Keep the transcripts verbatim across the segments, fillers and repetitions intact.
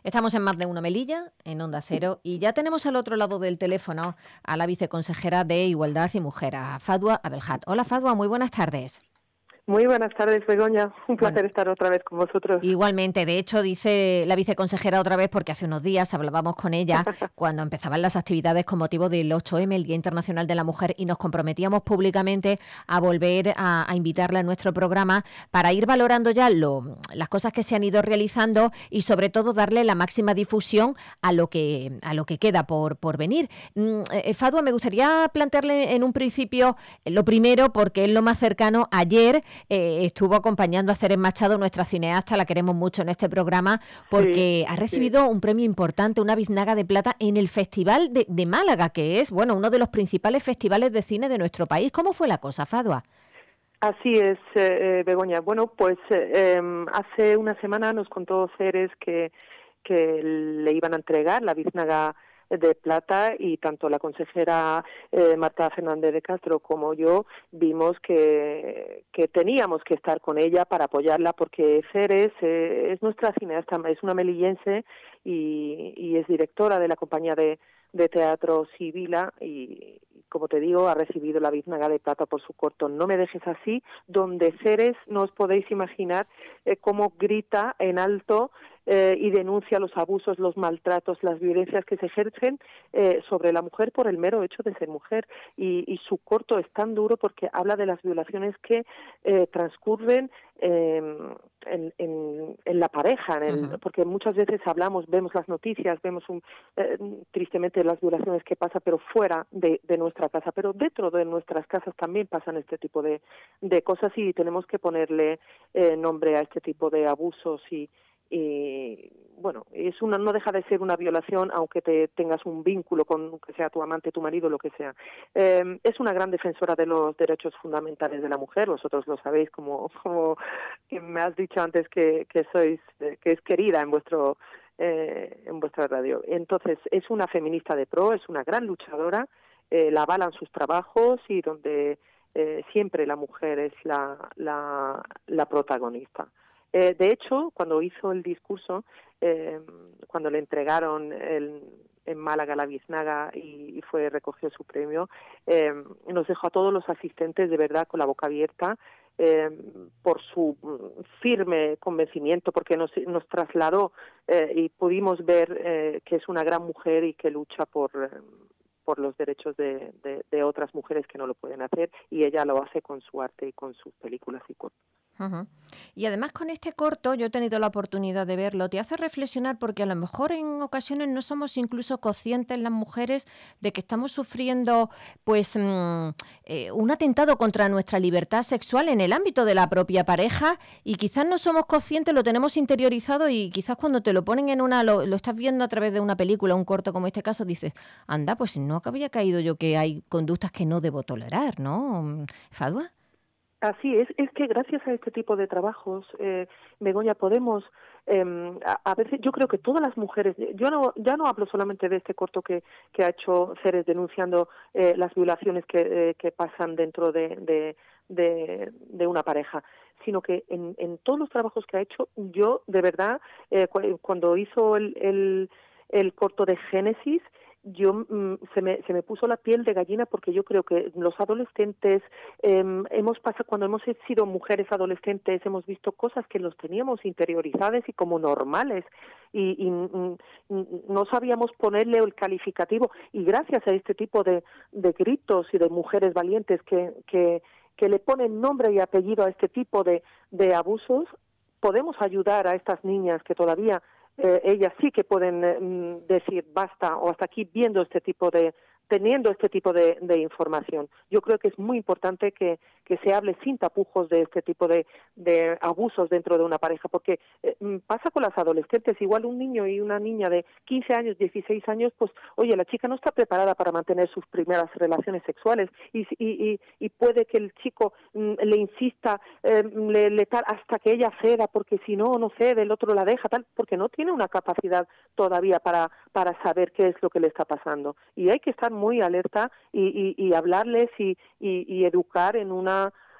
Estamos en Más de Uno Melilla, en Onda Cero, y ya tenemos al otro lado del teléfono a la viceconsejera de Igualdad y Mujer, a Fadwa Abelhad. Hola Fadwa, muy buenas tardes. Muy buenas tardes, Begoña. Un Bueno, placer estar otra vez con vosotros. igualmente, de hecho, dice la viceconsejera otra vez, porque hace unos días hablábamos con ella cuando empezaban las actividades con motivo del ocho eme, el Día Internacional de la Mujer, y nos comprometíamos públicamente a volver a, a invitarla a nuestro programa para ir valorando ya lo, las cosas que se han ido realizando y sobre todo darle la máxima difusión a lo que, a lo que queda por, por venir. Eh, Fadwa, me gustaría plantearle en un principio lo primero, porque es lo más cercano. Ayer Eh, estuvo acompañando a Ceres Machado, nuestra cineasta, la queremos mucho en este programa, porque sí, ha recibido sí. un premio importante, una biznaga de plata en el Festival de, de Málaga, que es, bueno, uno de los principales festivales de cine de nuestro país. ¿Cómo fue la cosa, Fadwa? Así es, eh, Begoña. Bueno, pues eh, hace una semana nos contó Ceres que, que le iban a entregar la biznaga de plata, y tanto la consejera eh, Marta Fernández de Castro como yo vimos que, que teníamos que estar con ella para apoyarla, porque Ceres eh, es nuestra cineasta, es una melillense y, y es directora de la compañía de, de teatro Sibila, y como te digo, ha recibido la biznaga de plata por su corto No me dejes así, donde Ceres, no os podéis imaginar eh, cómo grita en alto Eh, y denuncia los abusos, los maltratos, las violencias que se ejercen eh, sobre la mujer por el mero hecho de ser mujer. Y, y su corto es tan duro porque habla de las violaciones que eh, transcurren eh, en, en, en la pareja, en el, Uh-huh. porque muchas veces hablamos, vemos las noticias, vemos un, eh, tristemente las violaciones que pasan, pero fuera de, de nuestra casa, pero dentro de nuestras casas también pasan este tipo de, de cosas, y tenemos que ponerle eh, nombre a este tipo de abusos. y Y bueno, es una, no deja de ser una violación, aunque te tengas un vínculo con, que sea tu amante, tu marido, lo que sea. Eh, es una gran defensora de los derechos fundamentales de la mujer. Vosotros lo sabéis, como, como que me has dicho antes que, que sois, que es querida en vuestro eh, en vuestra radio. Entonces, es una feminista de pro, es una gran luchadora, eh, la avalan sus trabajos, y donde eh, siempre la mujer es la, la, la protagonista. Eh, de hecho, cuando hizo el discurso, eh, cuando le entregaron el, en Málaga la biznaga y, y fue recogió su premio, eh, nos dejó a todos los asistentes de verdad con la boca abierta eh, por su firme convencimiento, porque nos, nos trasladó eh, y pudimos ver eh, que es una gran mujer y que lucha por... Eh, por los derechos de, de, de otras mujeres que no lo pueden hacer, y ella lo hace con su arte y con sus películas y cortos. Uh-huh. Y además con este corto, yo he tenido la oportunidad de verlo, te hace reflexionar, porque a lo mejor en ocasiones no somos incluso conscientes las mujeres de que estamos sufriendo pues mmm, eh, un atentado contra nuestra libertad sexual en el ámbito de la propia pareja, y quizás no somos conscientes, lo tenemos interiorizado, y quizás cuando te lo ponen en una, lo, lo estás viendo a través de una película, un corto como este caso, dices, anda, pues no había caído yo que hay conductas que no debo tolerar, ¿no, Fadwa? Así es, es que gracias a este tipo de trabajos, eh, Begoña, podemos, eh, a, a veces, yo creo que todas las mujeres, yo no, ya no hablo solamente de este corto que, que ha hecho Ceres denunciando eh, las violaciones que, eh, que pasan dentro de, de, de, de una pareja, sino que en, en todos los trabajos que ha hecho, yo de verdad, eh, cu- cuando hizo el, el, el corto de Génesis, yo mm, se me se me puso la piel de gallina, porque yo creo que los adolescentes eh, hemos pasado, cuando hemos sido mujeres adolescentes, hemos visto cosas que los teníamos interiorizadas y como normales, y, y mm, no sabíamos ponerle el calificativo, y gracias a este tipo de, de gritos y de mujeres valientes que, que, que le ponen nombre y apellido a este tipo de, de abusos, podemos ayudar a estas niñas que todavía Eh, ellas sí que pueden eh, decir basta o hasta aquí, viendo este tipo de, teniendo este tipo de, de información. Yo creo que es muy importante que, que se hable sin tapujos de este tipo de, de abusos dentro de una pareja, porque eh, pasa con las adolescentes, igual un niño y una niña de quince años, dieciséis años, pues oye, la chica no está preparada para mantener sus primeras relaciones sexuales, y, y, y, y puede que el chico mm, le insista, eh, le, le tal, hasta que ella ceda, porque si no, no cede, el otro la deja, tal, porque no tiene una capacidad todavía para, para saber qué es lo que le está pasando. Y hay que estar muy alerta y, y, y hablarles y, y, y educar en una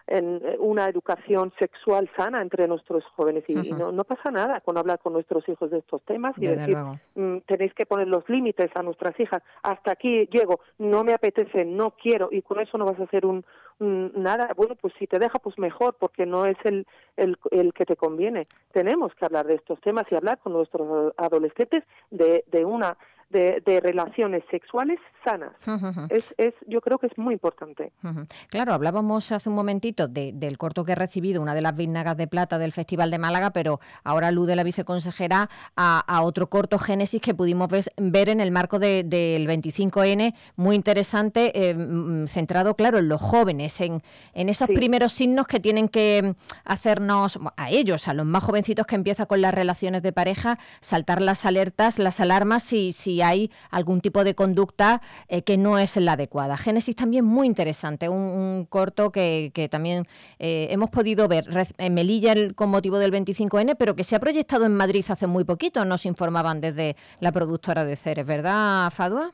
en una educación sexual sana entre nuestros jóvenes y, uh-huh. y no, no pasa nada con hablar con nuestros hijos de estos temas y Desde decir, mm, tenéis que poner los límites a nuestras hijas, hasta aquí llego, no me apetece, no quiero, y con eso no vas a hacer un, un nada. Bueno, pues si te deja, pues mejor, porque no es el, el, el que te conviene. Tenemos que hablar de estos temas y hablar con nuestros adolescentes de, de una De, de relaciones sexuales sanas. Uh-huh. Es, es, yo creo que es muy importante. Uh-huh. Claro, hablábamos hace un momentito de, del corto que he recibido, una de las Biznagas de Plata del Festival de Málaga, pero ahora alude la viceconsejera a, a otro corto Génesis que pudimos ver, ver en el marco de, del veinticinco ene, muy interesante, eh, centrado, claro, en los jóvenes, en, en esos sí. primeros signos que tienen que hacernos, a ellos, a los más jovencitos que empiezan con las relaciones de pareja, saltar las alertas, las alarmas, si, si hay algún tipo de conducta eh, que no es la adecuada. Génesis también muy interesante, un, un corto que, que también eh, hemos podido ver en Melilla con motivo del veinticinco ene, pero que se ha proyectado en Madrid hace muy poquito, nos informaban desde la productora de Ceres, ¿verdad, Fadua?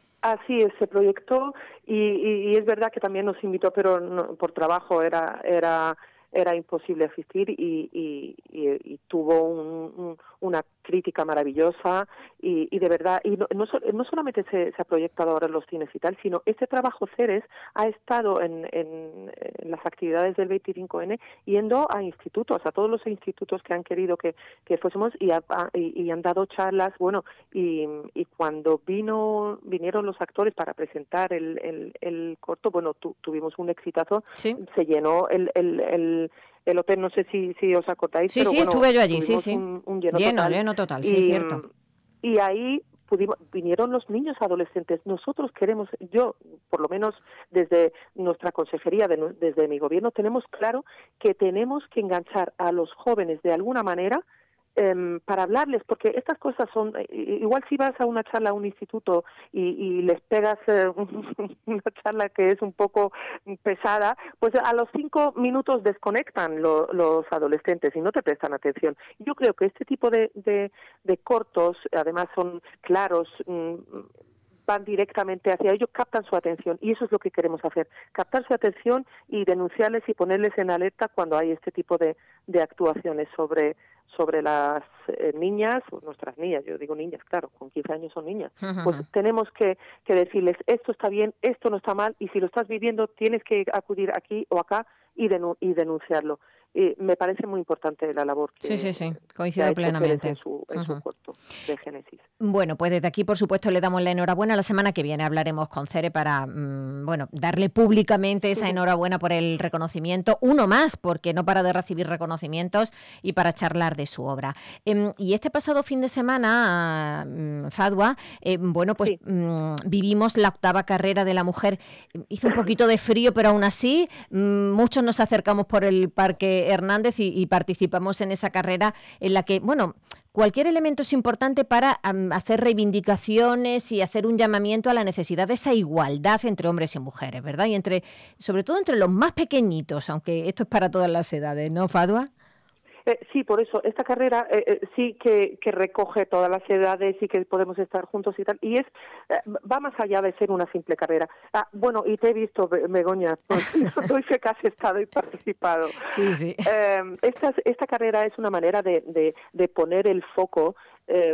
Así es, se proyectó y, y, y es verdad que también nos invitó, pero no, por trabajo era era era imposible asistir y, y, y, y tuvo un, un, una crítica maravillosa y, y de verdad, y no, no, no solamente se, se ha proyectado ahora en los cines y tal, sino este trabajo Ceres ha estado en, en, en las actividades del veinticinco ene yendo a institutos, a todos los institutos que han querido que, que fuésemos y, a, y, y han dado charlas, bueno, y, y cuando vino vinieron los actores para presentar el, el, el corto, bueno, tu, tuvimos un exitazo, ¿sí? Se llenó el, el, el el hotel, no sé si si os acordáis, sí, pero sí, bueno, estuve yo allí, sí, sí. Un, un lleno, lleno total. Lleno total, y, sí, cierto. Y ahí pudimos, vinieron los niños adolescentes. Nosotros queremos, yo, por lo menos desde nuestra consejería, de, desde mi gobierno, tenemos claro que tenemos que enganchar a los jóvenes de alguna manera eh, para hablarles, porque estas cosas son, igual si vas a una charla a un instituto y, y les pegas eh, una charla que es un poco pesada, pues a los cinco minutos desconectan lo, los adolescentes y no te prestan atención. Yo creo que este tipo de, de, de cortos, además son claros, mmm, van directamente hacia ellos, captan su atención y eso es lo que queremos hacer, captar su atención y denunciarles y ponerles en alerta cuando hay este tipo de, de actuaciones sobre sobre las eh, niñas, nuestras niñas, yo digo niñas, claro, con quince años son niñas, uh-huh. Pues tenemos que, que decirles esto está bien, esto no está mal y si lo estás viviendo tienes que acudir aquí o acá y, denu- y denunciarlo. Y me parece muy importante la labor que, sí, sí, sí. Coincido plenamente en su, en uh-huh. su corto de Génesis. Bueno, pues desde aquí, por supuesto, le damos la enhorabuena. La semana que viene hablaremos con Cere para, mmm, bueno, darle públicamente esa enhorabuena por el reconocimiento. Uno más, porque no para de recibir reconocimientos y para charlar de su obra. Eh, y este pasado fin de semana, eh, Fadua, eh, bueno, pues sí. mmm, vivimos la octava carrera de la mujer. Hizo un poquito de frío, pero aún así, mmm, muchos nos acercamos por el Parque Hernández y, y participamos en esa carrera en la que, bueno, cualquier elemento es importante para um, hacer reivindicaciones y hacer un llamamiento a la necesidad de esa igualdad entre hombres y mujeres, ¿verdad? Y entre, sobre todo entre los más pequeñitos, aunque esto es para todas las edades, ¿no, Fadua? Eh, sí, por eso, esta carrera eh, eh, sí que, que recoge todas las edades y que podemos estar juntos y tal, y es eh, va más allá de ser una simple carrera. Ah, bueno, y te he visto, Begoña, pues, doy fe que has estado y participado. Sí, sí. Eh, esta, esta carrera es una manera de, de, de poner el foco eh,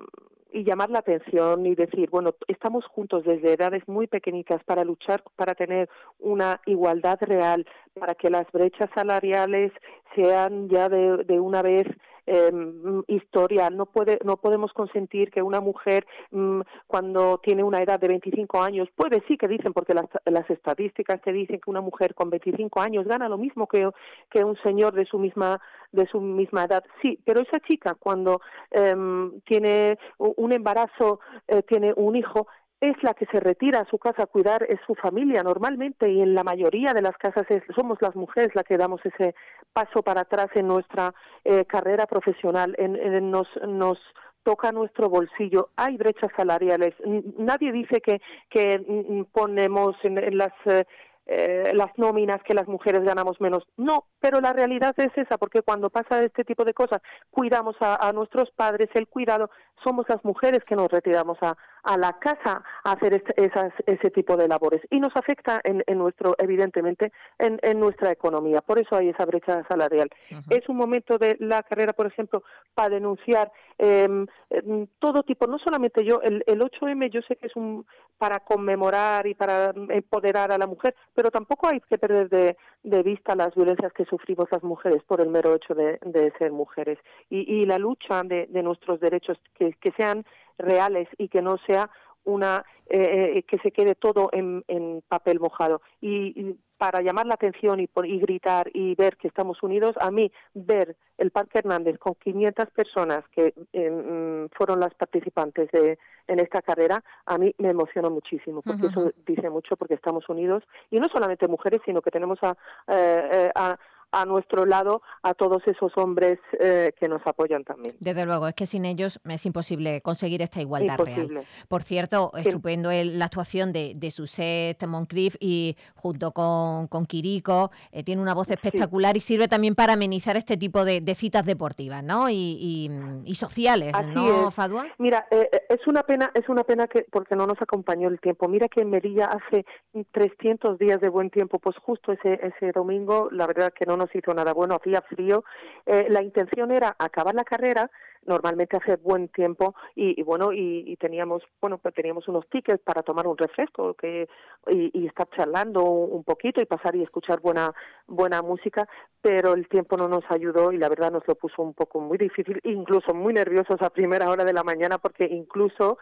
y llamar la atención y decir, bueno, estamos juntos desde edades muy pequeñitas para luchar, para tener una igualdad real, para que las brechas salariales sean ya de, de una vez eh, historia. No puede, no podemos consentir que una mujer mmm, cuando tiene una edad de veinticinco años, puede sí que dicen, porque las, las estadísticas te dicen que una mujer con veinticinco años gana lo mismo que, que un señor de su misma de su misma edad. Sí, pero esa chica cuando eh, tiene un embarazo, eh, tiene un hijo, es la que se retira a su casa a cuidar, es su familia normalmente, y en la mayoría de las casas es, somos las mujeres las que damos ese paso para atrás en nuestra eh, carrera profesional, en, en, nos, nos toca nuestro bolsillo, hay brechas salariales, nadie dice que, que ponemos en, en las... Eh, Eh, las nóminas que las mujeres ganamos menos. No, pero la realidad es esa, porque cuando pasa este tipo de cosas, cuidamos a, a nuestros padres, el cuidado, somos las mujeres que nos retiramos a, a la casa a hacer este, esas, ese tipo de labores y nos afecta en, en nuestro, evidentemente, en, en nuestra economía. Por eso hay esa brecha salarial. Uh-huh. Es un momento de la carrera, por ejemplo, para denunciar eh, todo tipo, no solamente yo, el, el ocho eme yo sé que es un para conmemorar y para empoderar a la mujer, pero tampoco hay que perder de, de vista las violencias que sufrimos las mujeres por el mero hecho de, de ser mujeres y, y la lucha de, de nuestros derechos que, que sean reales y que no sea una eh, que se quede todo en, en papel mojado y, y para llamar la atención y, por, y gritar y ver que estamos unidos, a mí ver el Parque Hernández con quinientas personas que eh, fueron las participantes de en esta carrera, a mí me emociona muchísimo, porque uh-huh. eso dice mucho, porque estamos unidos, y no solamente mujeres, sino que tenemos a, eh, a a nuestro lado a todos esos hombres eh, que nos apoyan también. Desde luego, es que sin ellos es imposible conseguir esta igualdad imposible. real. Por cierto, sí. estupendo el, la actuación de, de Suzette Moncrief y junto con, con Quirico, eh, tiene una voz espectacular sí. y sirve también para amenizar este tipo de, de citas deportivas, ¿no? Y, y, y sociales, Así ¿no, es. Fadwa? Mira, eh, es una pena, es una pena que porque no nos acompañó el tiempo. Mira que en Melilla hace trescientos días de buen tiempo, pues justo ese ese domingo, la verdad que no nos hizo nada bueno, hacía frío. Eh, la intención era acabar la carrera, normalmente hace buen tiempo y, y bueno y, y teníamos bueno pues teníamos unos tickets para tomar un refresco que y, y estar charlando un poquito y pasar y escuchar buena buena música, pero el tiempo no nos ayudó y la verdad nos lo puso un poco muy difícil, incluso muy nerviosos a primera hora de la mañana porque incluso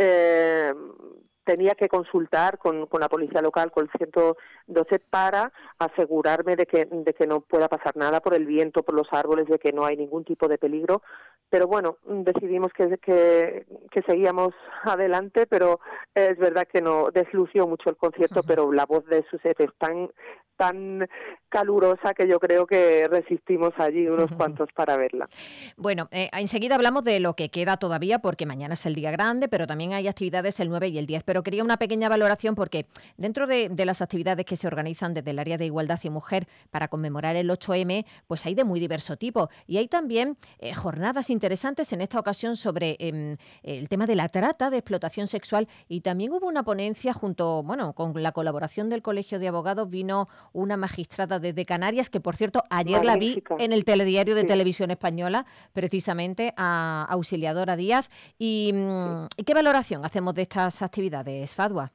eh, tenía que consultar con, con la policía local, con el ciento doce, para asegurarme de que, de que no pueda pasar nada por el viento, por los árboles, de que no hay ningún tipo de peligro. Pero bueno, decidimos que, que, que seguíamos adelante, pero es verdad que no deslució mucho el concierto, uh-huh. pero la voz de Suzette es tan, tan calurosa que yo creo que resistimos allí unos cuantos para verla. Bueno, eh, enseguida hablamos de lo que queda todavía, porque mañana es el día grande, pero también hay actividades el nueve y el diez. Pero quería una pequeña valoración porque dentro de, de las actividades que se organizan desde el área de igualdad y mujer para conmemorar el ocho eme, pues hay de muy diverso tipo. Y hay también eh, jornadas interesantes en esta ocasión sobre eh, el tema de la trata, de explotación sexual, y también hubo una ponencia junto, bueno, con la colaboración del Colegio de Abogados, vino una magistrada desde Canarias, que por cierto ayer Magnífica. La vi en el telediario de sí. Televisión Española, precisamente a Auxiliadora Díaz. ¿Y sí. qué valoración hacemos de estas actividades, Fadwa?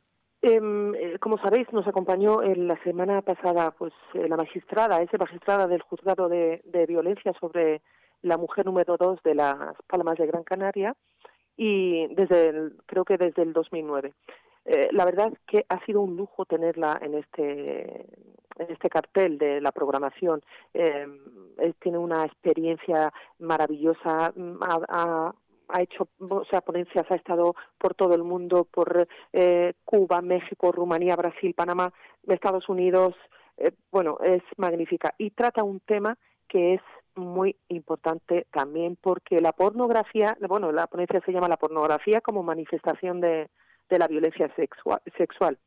Eh, como sabéis, nos acompañó en la semana pasada pues eh, la magistrada, esa magistrada del Juzgado de, de Violencia sobre la mujer número dos de las Palmas de Gran Canaria, y desde el, creo que desde el dos mil nueve. Eh, la verdad que ha sido un lujo tenerla en este en este cartel de la programación. Eh, tiene una experiencia maravillosa, ha, ha, ha hecho, o sea, ponencias, ha estado por todo el mundo, por eh, Cuba, México, Rumanía, Brasil, Panamá, Estados Unidos. Eh, bueno, es magnífica y trata un tema que es muy importante también, porque la pornografía, bueno, la ponencia se llama La pornografía como manifestación de, de la violencia sexual, sexual.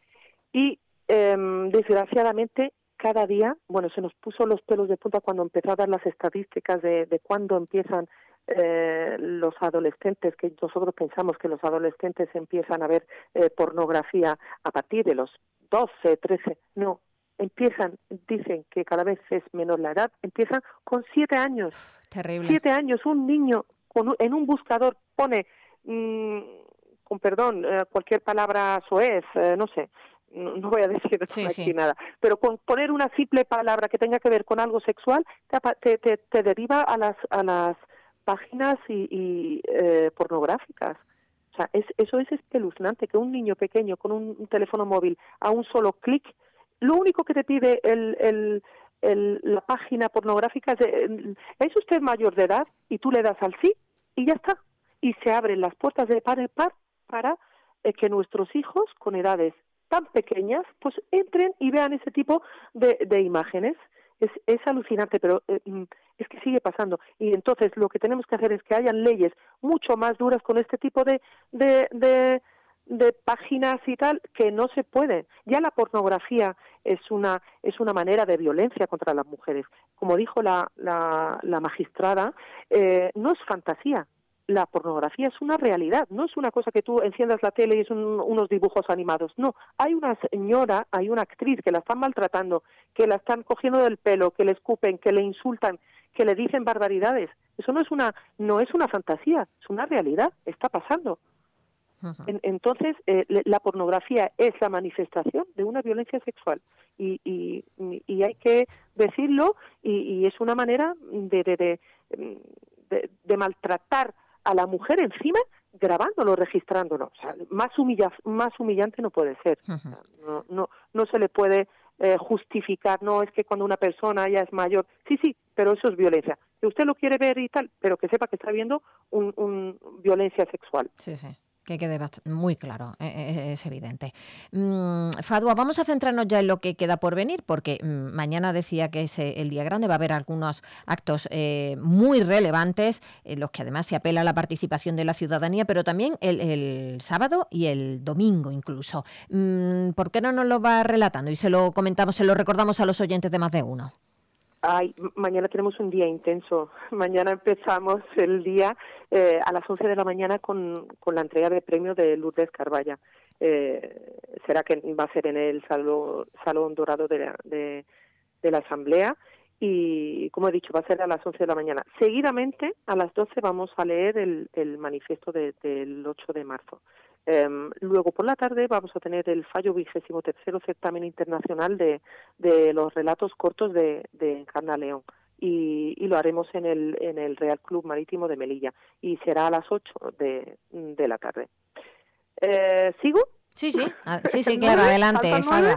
Y eh, desgraciadamente cada día, bueno, se nos puso los pelos de punta cuando empezó a dar las estadísticas de, de cuándo empiezan eh, los adolescentes, que nosotros pensamos que los adolescentes empiezan a ver eh, pornografía a partir de los doce, trece, no, empiezan, dicen que cada vez es menor la edad, empiezan con siete años. Terrible. Siete años, un niño con un, en un buscador pone, mmm, con perdón, eh, cualquier palabra soez, eh, no sé, no, no voy a decir sí, aquí sí. nada, pero con poner una simple palabra que tenga que ver con algo sexual, te, te, te deriva a las, a las páginas y, y eh, pornográficas. O sea, es, eso es espeluznante, que un niño pequeño con un, un teléfono móvil a un solo clic, lo único que te pide el, el, el, la página pornográfica es, de, ¿es usted mayor de edad? Y tú le das al sí y ya está. Y se abren las puertas de par en par para eh, que nuestros hijos con edades tan pequeñas pues entren y vean ese tipo de, de imágenes. Es, es alucinante, pero eh, es que sigue pasando. Y entonces lo que tenemos que hacer es que hayan leyes mucho más duras con este tipo de... de, de de páginas y tal, que no se puede. Ya la pornografía es una es una manera de violencia contra las mujeres. Como dijo la la, la magistrada, eh, no es fantasía, la pornografía es una realidad, no es una cosa que tú enciendas la tele y es un, unos dibujos animados, no, hay una señora, hay una actriz que la están maltratando, que la están cogiendo del pelo, que le escupen, que le insultan, que le dicen barbaridades. Eso no es una, no es una fantasía, es una realidad, está pasando. Uh-huh. En, entonces, eh, la pornografía es la manifestación de una violencia sexual y, y, y hay que decirlo y, y es una manera de, de, de, de, de maltratar a la mujer encima grabándolo, registrándolo. O sea, más, humilla, más humillante no puede ser. Uh-huh. O sea, no, no, no se le puede eh, justificar, no es que cuando una persona ya es mayor, sí, sí, pero eso es violencia. Que usted lo quiere ver y tal, pero que sepa que está viendo un, un violencia sexual. Sí, sí. Que quede muy claro, es evidente. Mm, Fadwa, vamos a centrarnos ya en lo que queda por venir, porque mm, mañana decía que es el día grande, va a haber algunos actos eh, muy relevantes, en los que además se apela a la participación de la ciudadanía, pero también el, el sábado y el domingo incluso. Mm, ¿Por qué no nos lo va relatando? Y se lo comentamos, se lo recordamos a los oyentes de Más de Uno. Ay, mañana tenemos un día intenso. Mañana empezamos el día eh, a las once de la mañana con, con la entrega de premios de Lourdes Carballa. Eh, será que va a ser en el Salón, salón Dorado de la, de, de la Asamblea y, como he dicho, va a ser a las once de la mañana. Seguidamente, a las doce vamos a leer el, el manifiesto de, del ocho de marzo. Um, luego por la tarde vamos a tener el fallo vigésimo tercero certamen internacional de, de los relatos cortos de, de Encarna León y, y lo haremos en el, en el Real Club Marítimo de Melilla y será a las ocho de, de la tarde. Eh, ¿Sigo? Sí, sí, ah, sí, sí, claro, adelante, Fada.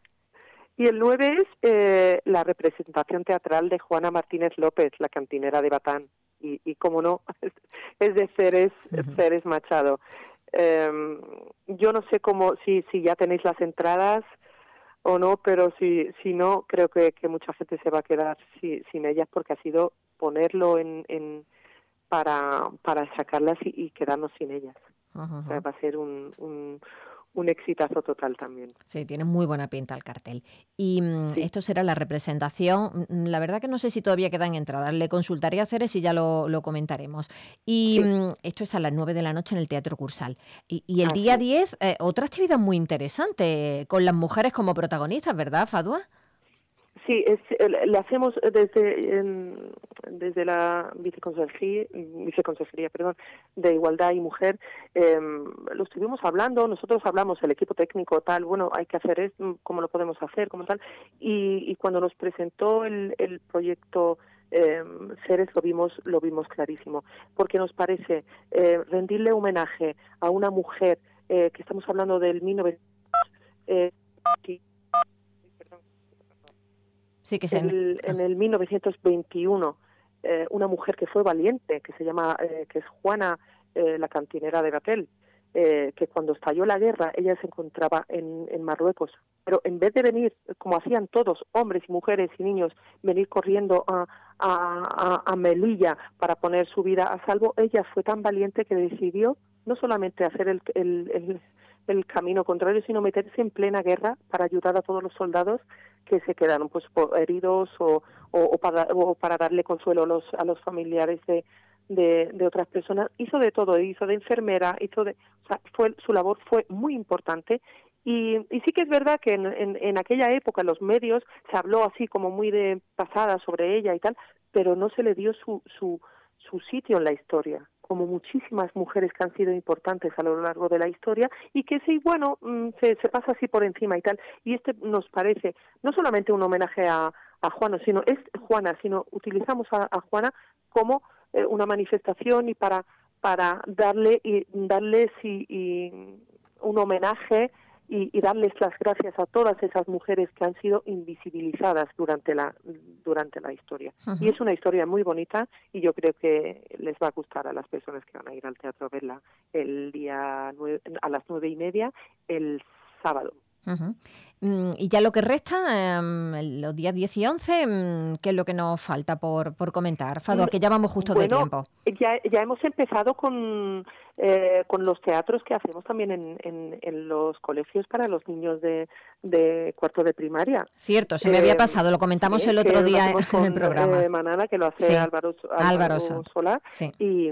Y el nueve es eh, la representación teatral de Juana Martínez López, la cantinera de Batán y, y como no, es de Ceres, uh-huh. Ceres Machado. Eh, yo no sé cómo, si, si ya tenéis las entradas o no, pero si, si no, creo que, que mucha gente se va a quedar si, sin ellas porque ha sido ponerlo en, en para, para sacarlas y, y quedarnos sin ellas. Uh-huh. O sea, va a ser un, un, un exitazo total también. Sí, tiene muy buena pinta el cartel. Y sí. Esto será la representación. La verdad que no sé si todavía quedan entradas. Le consultaré a Ceres y ya lo, lo comentaremos. Y sí. Esto es a las nueve de la noche en el Teatro Cursal. Y, y el ah, día sí. diez, eh, otra actividad muy interesante, con las mujeres como protagonistas, ¿verdad, Fadwa? Sí, es, le hacemos desde en, desde la viceconsejería, viceconsejería perdón, de Igualdad y Mujer, eh, lo estuvimos hablando, nosotros hablamos, el equipo técnico tal, bueno, hay que hacer esto, cómo lo podemos hacer, como tal, y, y cuando nos presentó el, el proyecto eh, Ceres lo vimos, lo vimos clarísimo, porque nos parece eh, rendirle homenaje a una mujer eh, que estamos hablando del mil novecientos eh, Sí, que se... el, en el mil novecientos veintiuno, eh, una mujer que fue valiente, que se llama, eh, que es Juana, eh, la cantinera de Batel, eh, que cuando estalló la guerra ella se encontraba en, en Marruecos, pero en vez de venir, como hacían todos, hombres y mujeres y niños, venir corriendo a, a, a, a Melilla para poner su vida a salvo, ella fue tan valiente que decidió no solamente hacer el, el, el el camino contrario, sino meterse en plena guerra para ayudar a todos los soldados que se quedaron pues heridos o, o, o, para, o para darle consuelo a los, a los familiares de, de, de otras personas. Hizo de todo, hizo de enfermera, hizo de, o sea, fue, su labor fue muy importante. Y, y sí que es verdad que en, en, en aquella época en los medios se habló así como muy de pasada sobre ella y tal, pero no se le dio su, su, su sitio en la historia, como muchísimas mujeres que han sido importantes a lo largo de la historia y que sí, bueno, se, se pasa así por encima y tal. Y este nos parece no solamente un homenaje a, a Juana, sino es Juana, sino utilizamos a, a Juana como eh, una manifestación y para para darle y darles y, y un homenaje y, y darles las gracias a todas esas mujeres que han sido invisibilizadas durante la durante la historia. Uh-huh. Y es una historia muy bonita y yo creo que les va a gustar a las personas que van a ir al teatro a verla el día nueve, a las nueve y media el sábado. Uh-huh. Mm, y ya lo que resta, um, los días diez y once, um, ¿qué es lo que nos falta por, por comentar? Fadwa, que ya vamos justo bueno, de tiempo. Ya, ya hemos empezado con, eh, con los teatros que hacemos también en, en, en los colegios para los niños de, de cuarto de primaria. Cierto, se me eh, había pasado, lo comentamos sí, el otro día en con, el programa. Eh, Manana, que lo hace sí, Álvaro, Álvaro, Álvaro Solar. Sí. Y,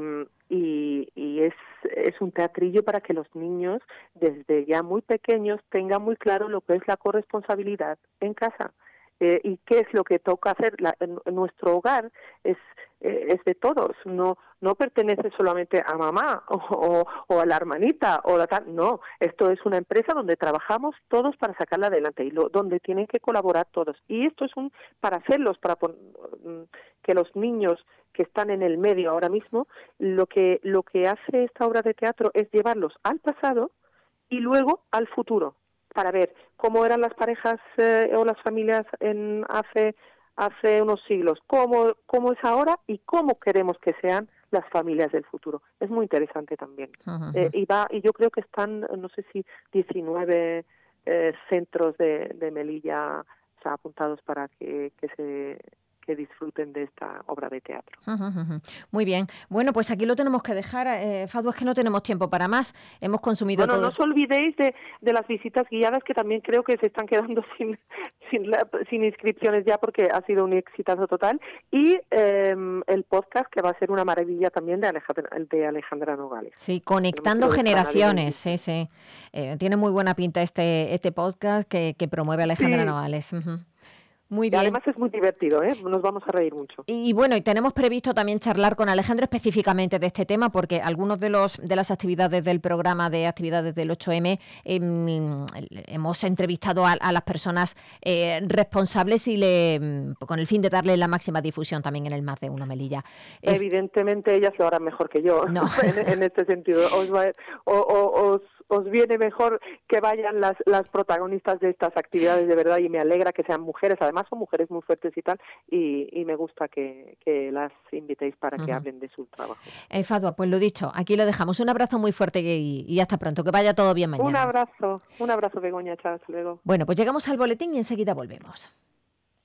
y, y es, es un teatrillo para que los niños desde ya muy pequeños tengan muy claro lo que es la corresponsabilidad en casa. Eh, y qué es lo que toca hacer. La, en, en nuestro hogar es eh, es de todos, no no pertenece solamente a mamá o, o, o a la hermanita o la tal, no, esto es una empresa donde trabajamos todos para sacarla adelante y lo, donde tienen que colaborar todos. Y esto es un para hacerlos, para pon, que los niños que están en el medio ahora mismo, lo que lo que hace esta obra de teatro es llevarlos al pasado y luego al futuro, para ver cómo eran las parejas eh, o las familias en hace hace unos siglos, cómo cómo es ahora y cómo queremos que sean las familias del futuro. Es muy interesante también. Uh-huh. Eh, y va y yo creo que están, no sé si diecinueve eh, centros de, de Melilla, o sea, apuntados para que, que se que disfruten de esta obra de teatro. Uh, uh, uh. Muy bien. Bueno, pues aquí lo tenemos que dejar. Eh, Fadu, es que no tenemos tiempo para más. Hemos consumido bueno, todo. No os olvidéis de, de las visitas guiadas, que también creo que se están quedando sin sin, la, sin inscripciones ya, porque ha sido un exitazo total. Y eh, el podcast, que va a ser una maravilla también, de Alejandra, de Alejandra Nogales. Sí, conectando generaciones. Sí, sí. Eh, tiene muy buena pinta este, este podcast que, que promueve Alejandra sí. Nogales. Uh-huh. Muy bien. Y además es muy divertido, ¿eh? Nos vamos a reír mucho. Y, y bueno, y tenemos previsto también charlar con Alejandro específicamente de este tema, porque algunos de los de las actividades del programa de actividades del ocho eme eh, hemos entrevistado a, a las personas eh, responsables y le con el fin de darle la máxima difusión también en el Más de Uno Melilla. Evidentemente ellas lo harán mejor que yo, no. en, en este sentido. Os, va, o, o, os os viene mejor que vayan las las protagonistas de estas actividades, de verdad, y me alegra que sean mujeres. Además son mujeres muy fuertes y tal, y, y me gusta que, que las invitéis para uh-huh. que hablen de su trabajo. Eh, Fadua, pues lo dicho, aquí lo dejamos. Un abrazo muy fuerte y, y hasta pronto, que vaya todo bien mañana. Un abrazo, un abrazo, Begoña, chao, hasta luego. Bueno, pues llegamos al boletín y enseguida volvemos.